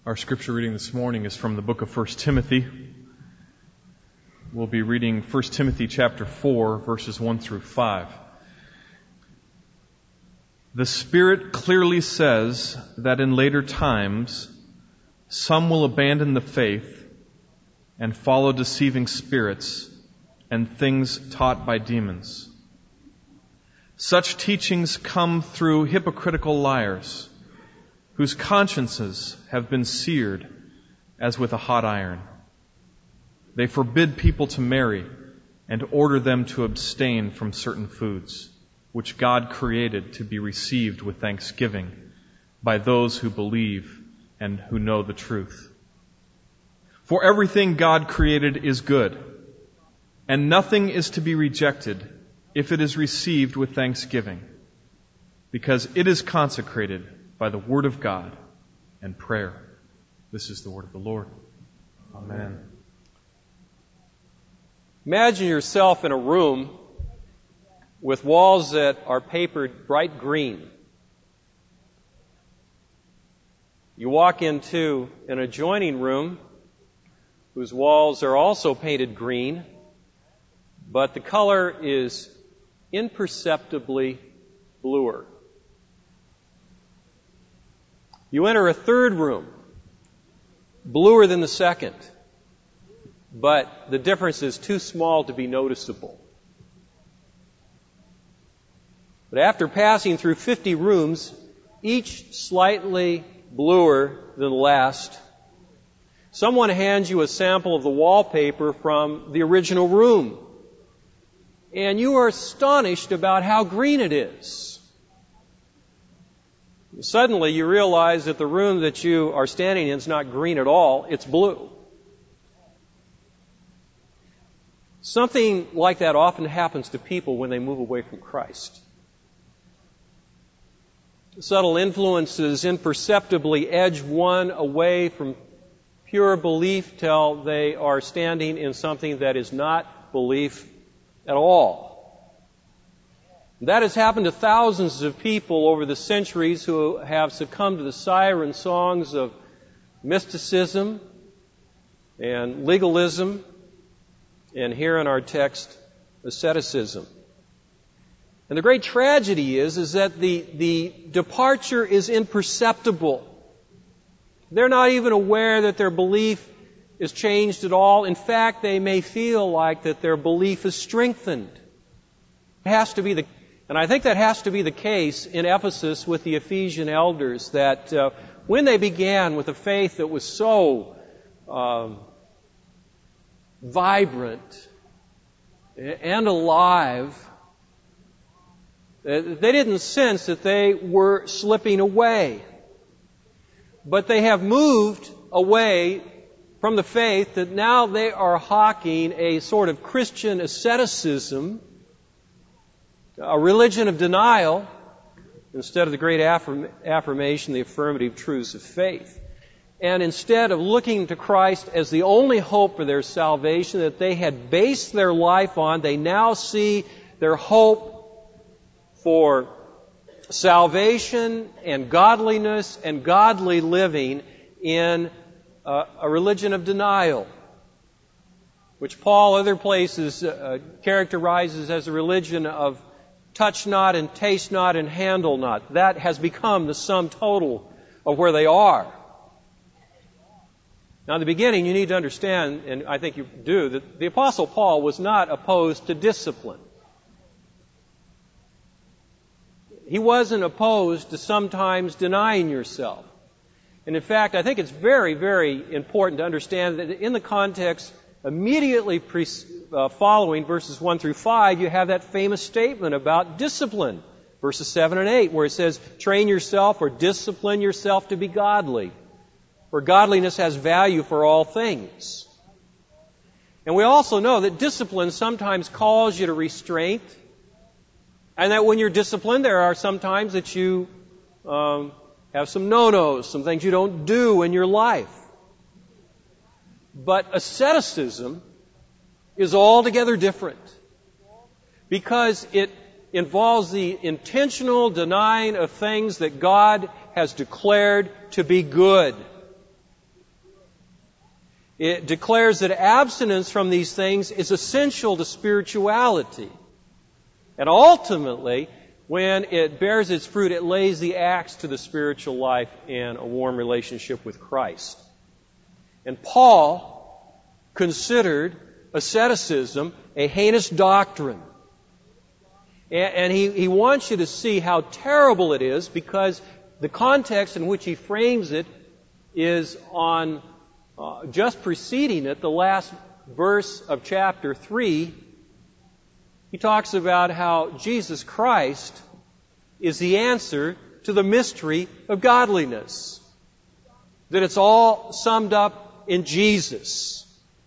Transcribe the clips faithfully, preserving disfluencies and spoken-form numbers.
Our scripture reading this morning is from the book of First Timothy. We'll be reading First Timothy chapter four, verses one through five. The Spirit clearly says that in later times some will abandon the faith and follow deceiving spirits and things taught by demons. Such teachings come through hypocritical liars, whose consciences have been seared as with a hot iron. They forbid people to marry and order them to abstain from certain foods, which God created to be received with thanksgiving by those who believe and who know the truth. For everything God created is good, and nothing is to be rejected if it is received with thanksgiving, because it is consecrated by the word of God and prayer. This is the word of the Lord. Amen. Imagine yourself in a room with walls that are papered bright green. You walk into an adjoining room whose walls are also painted green, but the color is imperceptibly bluer. You enter a third room, bluer than the second, but the difference is too small to be noticeable. But after passing through fifty rooms, each slightly bluer than the last, someone hands you a sample of the wallpaper from the original room, and you are astonished about how green it is. Suddenly you realize that the room that you are standing in is not green at all, it's blue. Something like that often happens to people when they move away from Christ. Subtle influences imperceptibly edge one away from pure belief till they are standing in something that is not belief at all. That has happened to thousands of people over the centuries who have succumbed to the siren songs of mysticism and legalism, and here in our text, asceticism. And the great tragedy is, is that the, the departure is imperceptible. They're not even aware that their belief is changed at all. In fact, they may feel like that their belief is strengthened. It has to be the And I think that has to be the case in Ephesus with the Ephesian elders, that uh, when they began with a faith that was so um, vibrant and alive, they didn't sense that they were slipping away. But they have moved away from the faith that now they are hawking a sort of Christian asceticism, a religion of denial, instead of the great affirm- affirmation, the affirmative truths of faith. And instead of looking to Christ as the only hope for their salvation that they had based their life on, they now see their hope for salvation and godliness and godly living in uh, a religion of denial, which Paul other places uh, characterizes as a religion of touch not and taste not and handle not. That has become the sum total of where they are. Now, in the beginning, you need to understand, and I think you do, that the Apostle Paul was not opposed to discipline. He wasn't opposed to sometimes denying yourself. And in fact, I think it's very, very important to understand that in the context immediately pre- uh, following verses one through five, you have that famous statement about discipline, verses seven and eight, where it says, train yourself or discipline yourself to be godly, for godliness has value for all things. And we also know that discipline sometimes calls you to restraint, and that when you're disciplined, there are some times that you um, have some no-nos, some things you don't do in your life. But asceticism is altogether different, because it involves the intentional denying of things that God has declared to be good. It declares that abstinence from these things is essential to spirituality. And ultimately, when it bears its fruit, it lays the axe to the spiritual life in a warm relationship with Christ. And Paul considered asceticism a heinous doctrine. And he, he wants you to see how terrible it is, because the context in which he frames it is on uh, just preceding it, the last verse of chapter three. He talks about how Jesus Christ is the answer to the mystery of godliness. That it's all summed up in Jesus.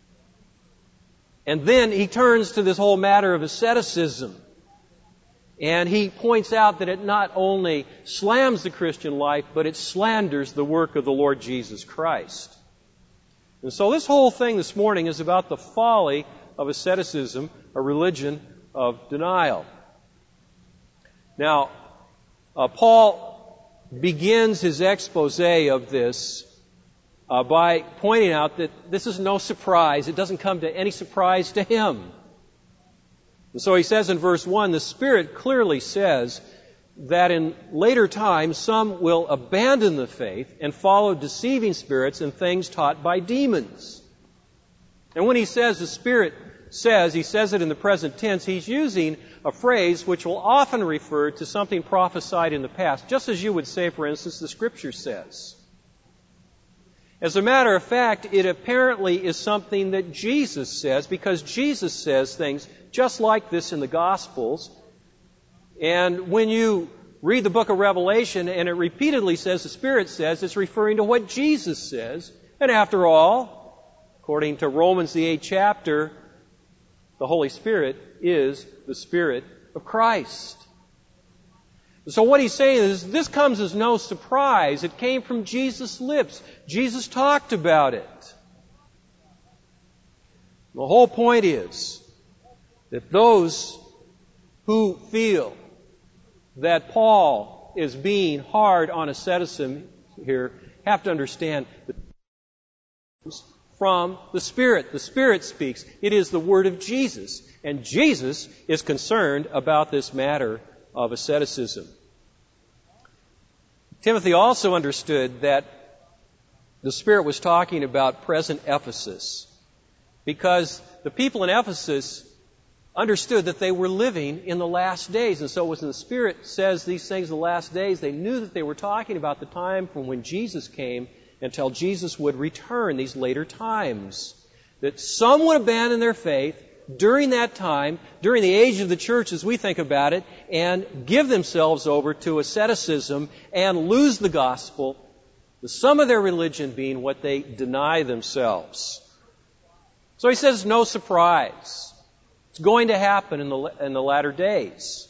And then he turns to this whole matter of asceticism. And he points out that it not only slams the Christian life, but it slanders the work of the Lord Jesus Christ. And so this whole thing this morning is about the folly of asceticism, a religion of denial. Now, uh, Paul begins his expose of this uh, by pointing out that this is no surprise. It doesn't come to any surprise to him. And so he says in verse one, the Spirit clearly says that in later times some will abandon the faith and follow deceiving spirits and things taught by demons. And when he says the Spirit says, he says it in the present tense, he's using a phrase which will often refer to something prophesied in the past, just as you would say, for instance, the Scripture says. As a matter of fact, it apparently is something that Jesus says, because Jesus says things just like this in the Gospels. And when you read the book of Revelation and it repeatedly says, the Spirit says, it's referring to what Jesus says. And after all, according to Romans the eighth chapter, the Holy Spirit is the Spirit of Christ. So what he's saying is, this comes as no surprise. It came from Jesus' lips. Jesus talked about it. The whole point is that those who feel that Paul is being hard on asceticism here have to understand that from the Spirit. The Spirit speaks. It is the Word of Jesus. And Jesus is concerned about this matter of asceticism. Timothy also understood that the Spirit was talking about present Ephesus, because the people in Ephesus understood that they were living in the last days. And so when the Spirit says these things in the last days, they knew that they were talking about the time from when Jesus came until Jesus would return, these later times. That some would abandon their faith during that time, during the age of the church as we think about it, and give themselves over to asceticism and lose the gospel, the sum of their religion being what they deny themselves. So he says, no surprise. It's going to happen in the, in the latter days.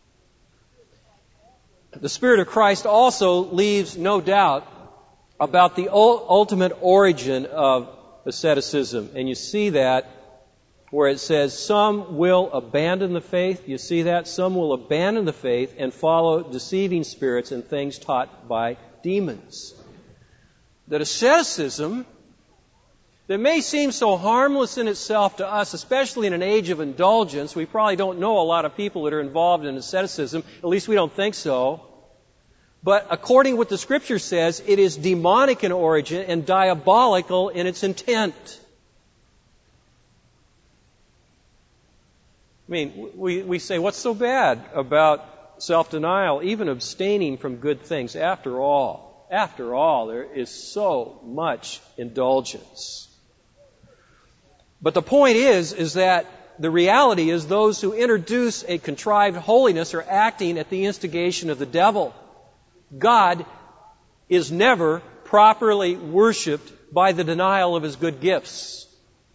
The Spirit of Christ also leaves no doubt about the ultimate origin of asceticism. And you see that where it says, some will abandon the faith. You see that? Some will abandon the faith and follow deceiving spirits and things taught by demons. That asceticism, that may seem so harmless in itself to us, especially in an age of indulgence. We probably don't know a lot of people that are involved in asceticism. At least we don't think so. But according to what the Scripture says, it is demonic in origin and diabolical in its intent. I mean, we, we say, what's so bad about self-denial, even abstaining from good things? After all, after all, there is so much indulgence. But the point is, is that the reality is those who introduce a contrived holiness are acting at the instigation of the devil. God is never properly worshipped by the denial of His good gifts.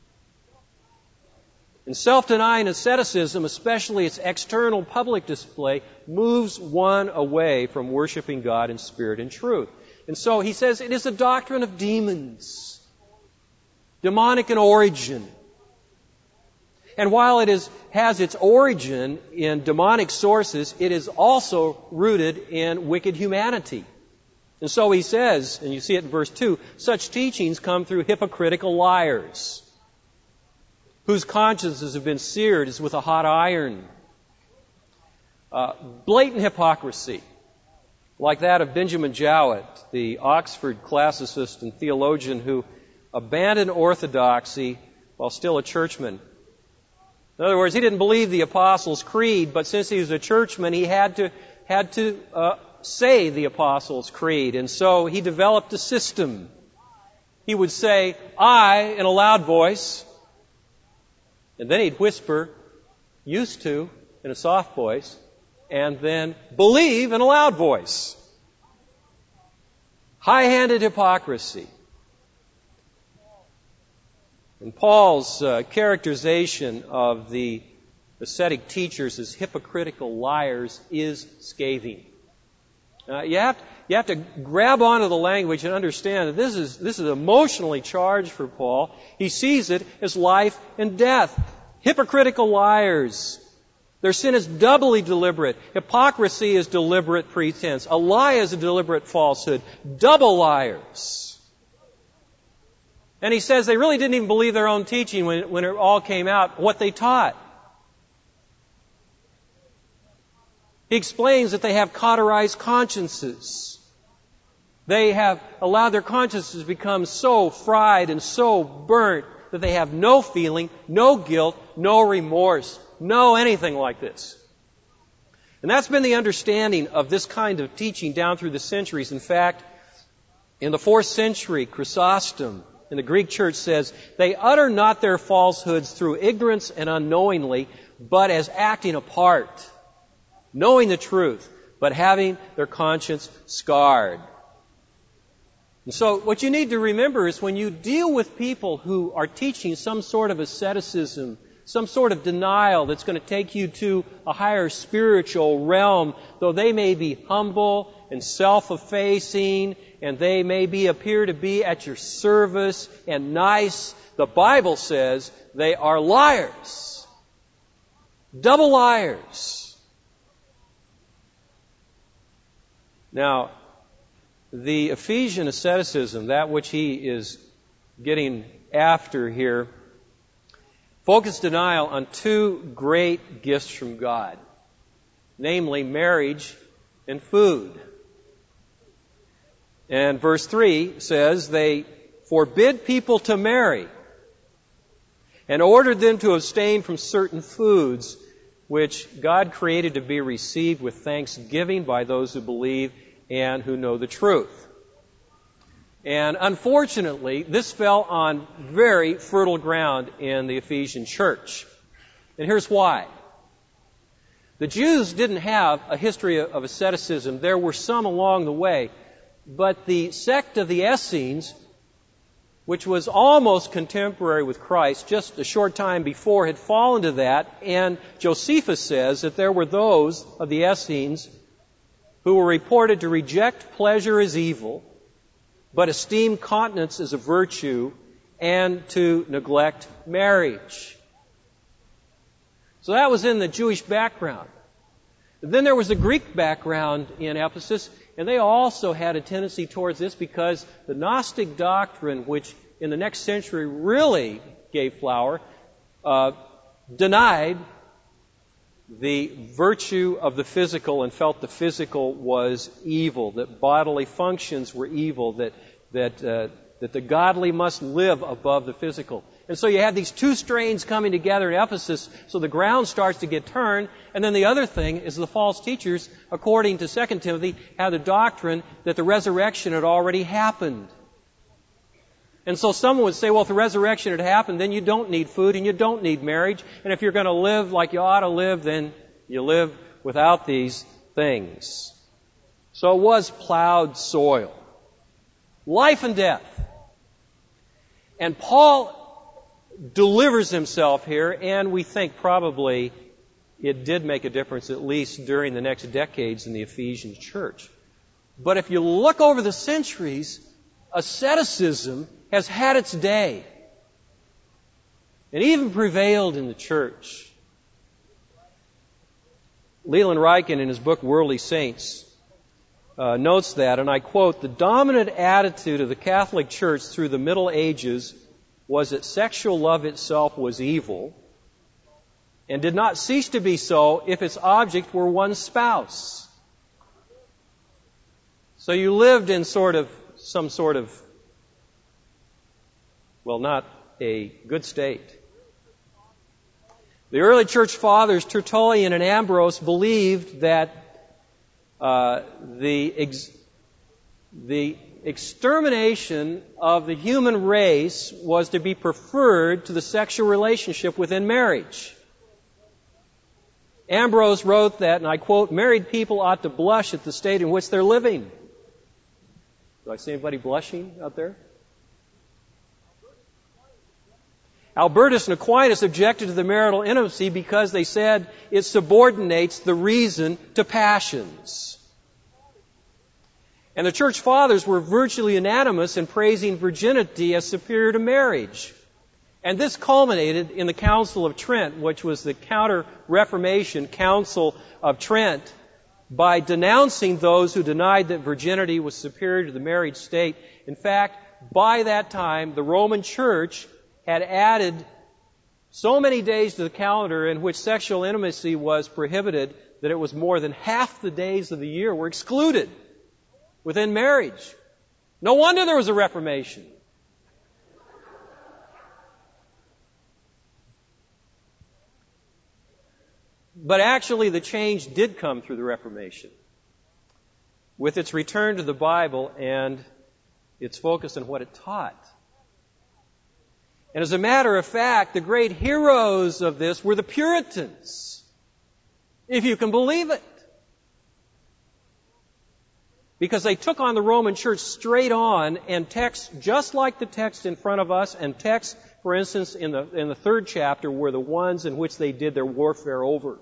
And self-denying asceticism, especially its external public display, moves one away from worshiping God in spirit and truth. And so he says it is a doctrine of demons, demonic in origin. And while it is, has its origin in demonic sources, it is also rooted in wicked humanity. And so he says, and you see it in verse two, such teachings come through hypocritical liars, whose consciences have been seared as with a hot iron. Uh, blatant hypocrisy, like that of Benjamin Jowett, the Oxford classicist and theologian who abandoned orthodoxy while still a churchman. In other words, he didn't believe the Apostles' Creed, but since he was a churchman, he had to had to uh, say the Apostles' Creed, and so he developed a system. He would say, "I," in a loud voice, and then he'd whisper, "used to," in a soft voice, and then "believe," in a loud voice. High-handed hypocrisy. And Paul's uh, characterization of the ascetic teachers as hypocritical liars is scathing. Uh, you have to, you have to grab onto the language and understand that this is this is emotionally charged for Paul. He sees it as life and death. Hypocritical liars. Their sin is doubly deliberate. Hypocrisy is deliberate pretense. A lie is a deliberate falsehood. Double liars. And he says they really didn't even believe their own teaching when, when it all came out, what they taught. He explains that they have cauterized consciences. They have allowed their consciences to become so fried and so burnt that they have no feeling, no guilt, no remorse, no anything like this. And that's been the understanding of this kind of teaching down through the centuries. In fact, in the fourth century, Chrysostom in the Greek church says, they utter not their falsehoods through ignorance and unknowingly, but as acting apart, knowing the truth, but having their conscience scarred. And so what you need to remember is when you deal with people who are teaching some sort of asceticism, some sort of denial that's going to take you to a higher spiritual realm, though they may be humble and self-effacing, and they may be appear to be at your service and nice, the Bible says they are liars. Double liars. Now, the Ephesian asceticism, that which he is getting after here, focused denial on two great gifts from God, namely marriage and food. And verse three says they forbid people to marry and ordered them to abstain from certain foods which God created to be received with thanksgiving by those who believe and who know the truth. And unfortunately, this fell on very fertile ground in the Ephesian church. And here's why. The Jews didn't have a history of asceticism. There were some along the way. But the sect of the Essenes, which was almost contemporary with Christ, just a short time before, had fallen to that. And Josephus says that there were those of the Essenes who were reported to reject pleasure as evil, but esteem continence as a virtue, and to neglect marriage. So that was in the Jewish background. Then there was the Greek background in Ephesus, and they also had a tendency towards this because the Gnostic doctrine, which in the next century really gave flower, uh, denied the virtue of the physical and felt the physical was evil, that bodily functions were evil, that that uh, that the godly must live above the physical. And so you have these two strains coming together in Ephesus, so the ground starts to get turned. And then the other thing is the false teachers, according to Second Timothy, had the doctrine that the resurrection had already happened. And so someone would say, well, if the resurrection had happened, then you don't need food and you don't need marriage. And if you're going to live like you ought to live, then you live without these things. So it was plowed soil. Life and death. And Paul delivers himself here, and we think probably it did make a difference at least during the next decades in the Ephesian church. But if you look over the centuries, asceticism has had its day. It even prevailed in the church. Leland Ryken, in his book Worldly Saints, uh, notes that, and I quote, "The dominant attitude of the Catholic Church through the Middle Ages was that sexual love itself was evil and did not cease to be so if its object were one's spouse." So you lived in sort of, some sort of, well, not a good state. The early church fathers, Tertullian and Ambrose, believed that uh, the, ex- the extermination of the human race was to be preferred to the sexual relationship within marriage. Ambrose wrote that, and I quote, "Married people ought to blush at the state in which they're living." Do I see anybody blushing out there? Albertus and Aquinas objected to the marital intimacy because they said it subordinates the reason to passions. And the church fathers were virtually unanimous in praising virginity as superior to marriage. And this culminated in the Council of Trent, which was the Counter-Reformation Council of Trent, by denouncing those who denied that virginity was superior to the married state. In fact, by that time, the Roman Church had added so many days to the calendar in which sexual intimacy was prohibited that it was more than half the days of the year were excluded within marriage. No wonder there was a Reformation. But actually, the change did come through the Reformation, with its return to the Bible and its focus on what it taught. And as a matter of fact, the great heroes of this were the Puritans, if you can believe it. Because they took on the Roman Church straight on, and texts just like the text in front of us, and texts, for instance, in the, in the third chapter, were the ones in which they did their warfare over.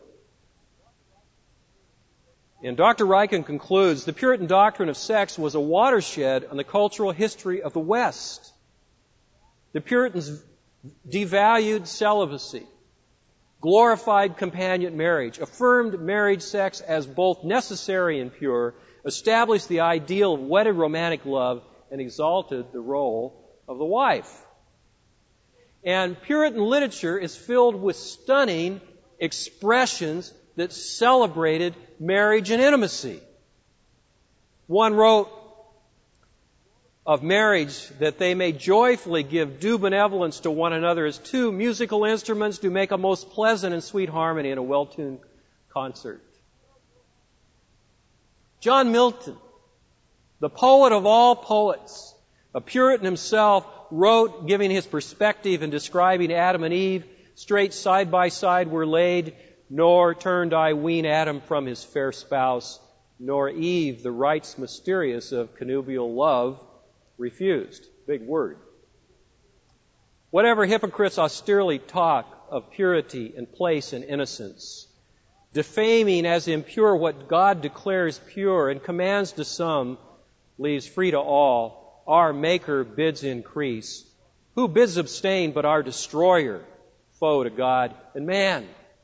And Doctor Ryken concludes, the Puritan doctrine of sex was a watershed on the cultural history of the West. The Puritans devalued celibacy, glorified companion marriage, affirmed marriage sex as both necessary and pure, established the ideal of wedded romantic love, and exalted the role of the wife. And Puritan literature is filled with stunning expressions that celebrated marriage and intimacy. One wrote of marriage that they may joyfully give due benevolence to one another as two musical instruments do make a most pleasant and sweet harmony in a well-tuned concert. John Milton, the poet of all poets, a Puritan himself, wrote, giving his perspective and describing Adam and Eve, straight side by side were laid, nor turned I ween Adam from his fair spouse, nor Eve the rites mysterious of connubial love refused. Big word. Whatever hypocrites austerely talk of purity and place and innocence, defaming as impure what God declares pure and commands to some, leaves free to all, our Maker bids increase. Who bids abstain but our destroyer, foe to God and man?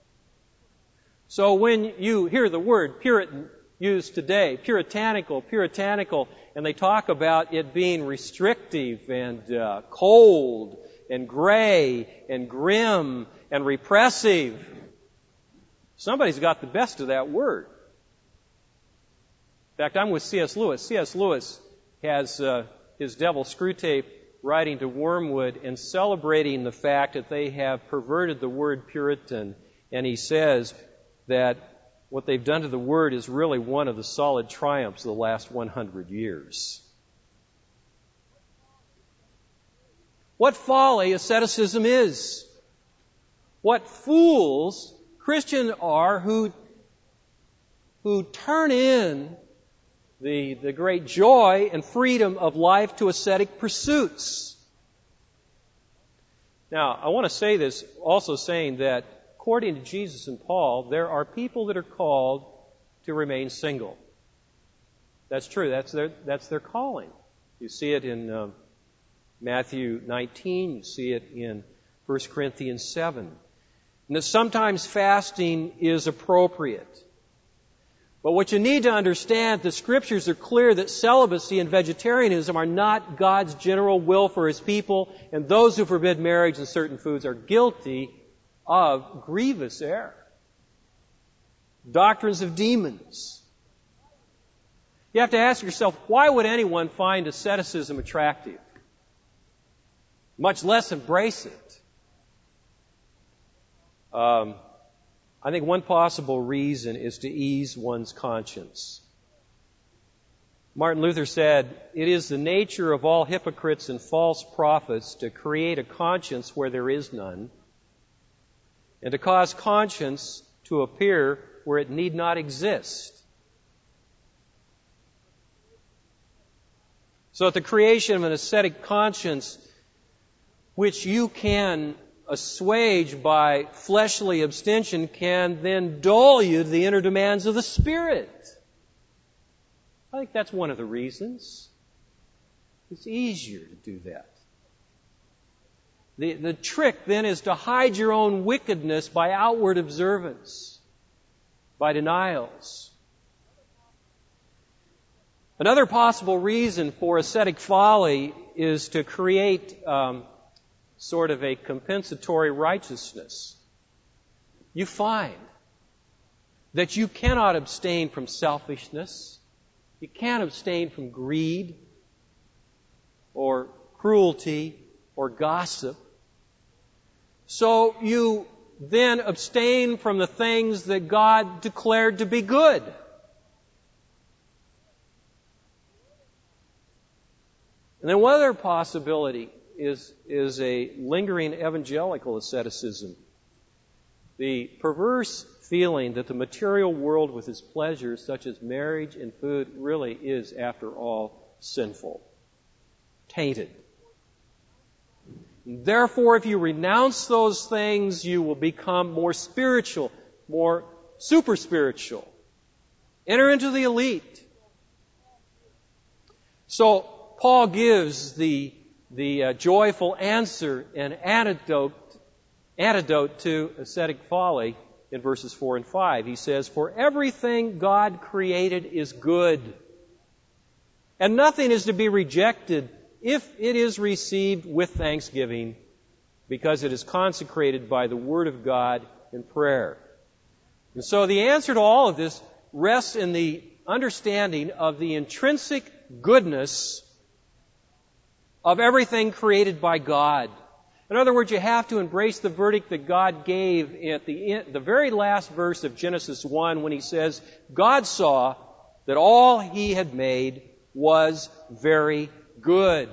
So when you hear the word Puritan used today, puritanical, puritanical, and they talk about it being restrictive and uh, cold and gray and grim and repressive, somebody's got the best of that word. In fact, I'm with C S Lewis. C S Lewis has uh, his Devil Screwtape writing to Wormwood and celebrating the fact that they have perverted the word Puritan, and he says that what they've done to the word is really one of the solid triumphs of the last one hundred years. What folly asceticism is. What fools Christians are who, who turn in the, the great joy and freedom of life to ascetic pursuits. Now, I want to say this, also saying that according to Jesus and Paul, there are people that are called to remain single. That's true. That's their, that's their calling. You see it in um, Matthew nineteen. You see it in First Corinthians seven. And that sometimes fasting is appropriate. But what you need to understand, the Scriptures are clear that celibacy and vegetarianism are not God's general will for His people, and those who forbid marriage and certain foods are guilty of grievous error. Doctrines of demons. You have to ask yourself, why would anyone find asceticism attractive? Much less embrace it. Um, I think one possible reason is to ease one's conscience. Martin Luther said, "It is the nature of all hypocrites and false prophets to create a conscience where there is none, and to cause conscience to appear where it need not exist." So that the creation of an ascetic conscience, which you can assuage by fleshly abstention, can then dull you to the inner demands of the Spirit. I think that's one of the reasons. It's easier to do that. The, the trick then is to hide your own wickedness by outward observance, by denials. Another possible reason for ascetic folly is to create um, sort of a compensatory righteousness. You find that you cannot abstain from selfishness, you can't abstain from greed or cruelty or gossip. So you then abstain from the things that God declared to be good. And then one other possibility is, is a lingering evangelical asceticism. The perverse feeling that the material world with its pleasures, such as marriage and food, really is, after all, sinful, tainted. Therefore, if you renounce those things, you will become more spiritual, more super spiritual. Enter into the elite. So, Paul gives the, the uh, joyful answer and antidote, antidote to ascetic folly in verses four and five. He says, "For everything God created is good, and nothing is to be rejected if it is received with thanksgiving, because it is consecrated by the Word of God in prayer." And so the answer to all of this rests in the understanding of the intrinsic goodness of everything created by God. In other words, you have to embrace the verdict that God gave at the end, the very last verse of Genesis one, when He says, "God saw that all He had made was very good."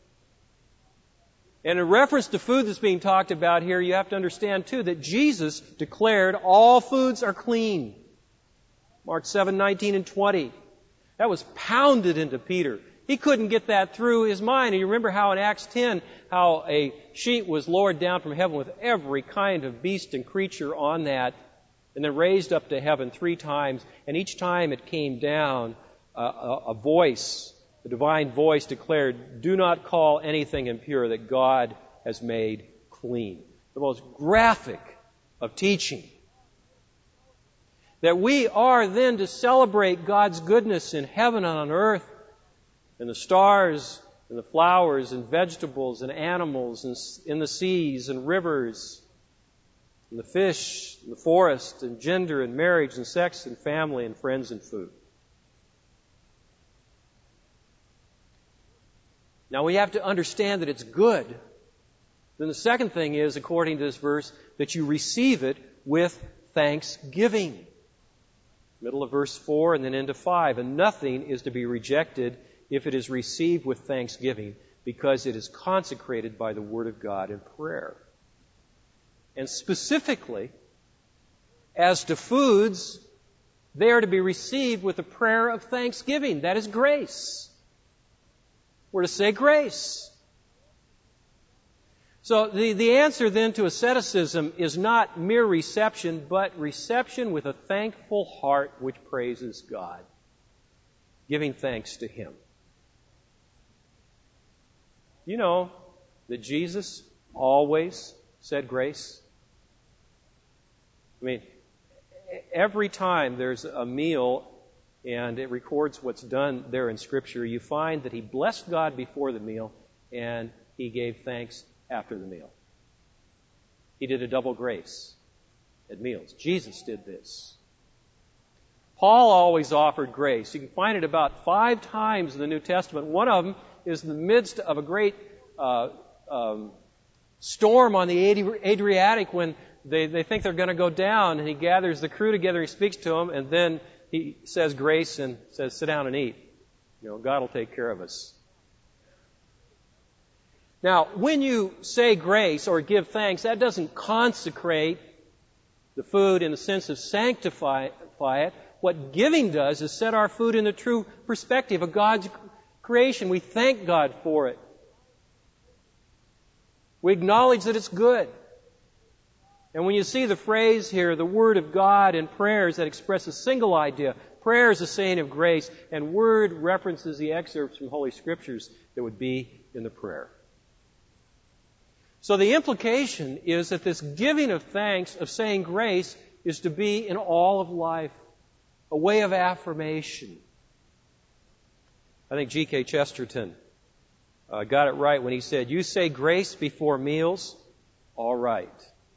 And in reference to food that's being talked about here, you have to understand too that Jesus declared all foods are clean. Mark seven, nineteen and twenty. That was pounded into Peter. He couldn't get that through his mind. And you remember how in Acts ten, how a sheet was lowered down from heaven with every kind of beast and creature on that, and then raised up to heaven three times. And each time it came down, uh, a, a voice, a divine voice declared, "Do not call anything impure that God has made clean." The most graphic of teaching. That we are then to celebrate God's goodness in heaven and on earth, and the stars, and the flowers, and vegetables, and animals, and in the seas, and rivers, and the fish, and the forest, and gender, and marriage, and sex, and family, and friends, and food. Now we have to understand that it's good. Then the second thing is, according to this verse, that you receive it with thanksgiving. Middle of verse four and then into five. "And nothing is to be rejected if it is received with thanksgiving, because it is consecrated by the Word of God in prayer." And specifically, as to foods, they are to be received with a prayer of thanksgiving. That is grace. We're to say grace. So the, the answer then to asceticism is not mere reception, but reception with a thankful heart which praises God, giving thanks to Him. You know that Jesus always said grace? I mean, every time there's a meal and it records what's done there in Scripture, you find that he blessed God before the meal and he gave thanks after the meal. He did a double grace at meals. Jesus did this. Paul always offered grace. You can find it about five times in the New Testament. One of them is in the midst of a great uh, um, storm on the Adriatic when they, they think they're going to go down, and he gathers the crew together, he speaks to them, and then he says grace and says, sit down and eat. You know, God will take care of us. Now, when you say grace or give thanks, that doesn't consecrate the food in the sense of sanctify it. What giving does is set our food in the true perspective of God's creation. We thank God for it. We acknowledge that it's good. And when you see the phrase here, the Word of God in prayers that express a single idea, prayer is a saying of grace, and Word references the excerpts from Holy Scriptures that would be in the prayer. So the implication is that this giving of thanks, of saying grace, is to be in all of life, a way of affirmation. I think G K Chesterton uh, got it right when he said, you say grace before meals, all right.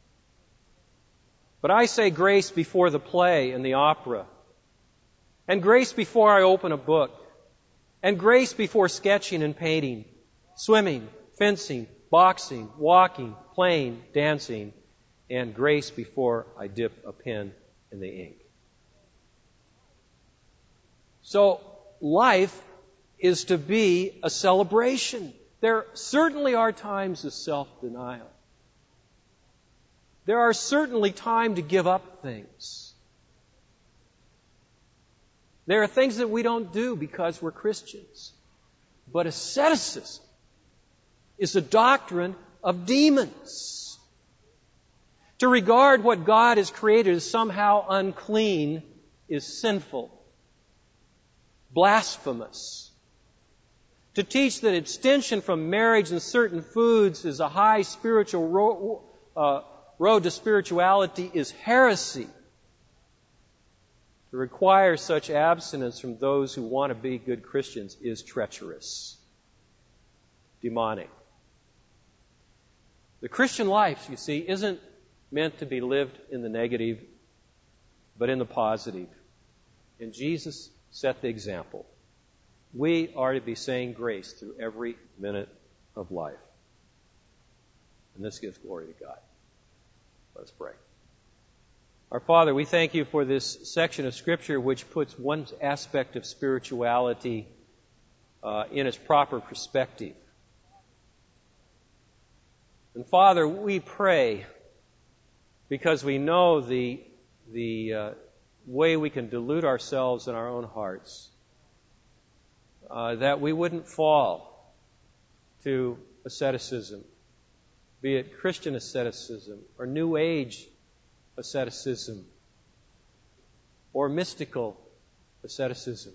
But I say grace before the play and the opera, and grace before I open a book, and grace before sketching and painting, swimming, fencing, boxing, walking, playing, dancing, and grace before I dip a pen in the ink. So life is to be a celebration. There certainly are times of self-denial. There are certainly times to give up things. There are things that we don't do because we're Christians. But asceticism is a doctrine of demons. To regard what God has created as somehow unclean is sinful, blasphemous. To teach that abstention from marriage and certain foods is a high spiritual ro- uh, road to spirituality is heresy. To require such abstinence from those who want to be good Christians is treacherous, demonic. The Christian life, you see, isn't meant to be lived in the negative, but in the positive. And Jesus set the example. We are to be saying grace through every minute of life. And this gives glory to God. Let's pray. Our Father, we thank you for this section of Scripture which puts one aspect of spirituality uh, in its proper perspective. And Father, we pray, because we know the, the uh, way we can delude ourselves in our own hearts, uh, that we wouldn't fall to asceticism, be it Christian asceticism or New Age asceticism or mystical asceticism.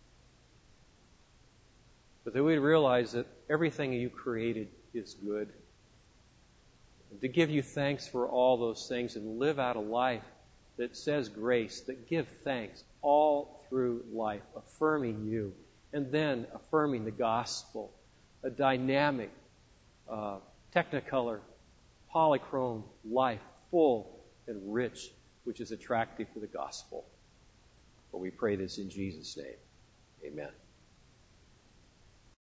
But that we'd realize that everything you created is good. And to give you thanks for all those things and live out a life that says grace, that give thanks all through life, affirming you, and then affirming the gospel, a dynamic, uh, technicolor, polychrome life, full and rich, which is attractive to the gospel. But we pray this in Jesus' name. Amen.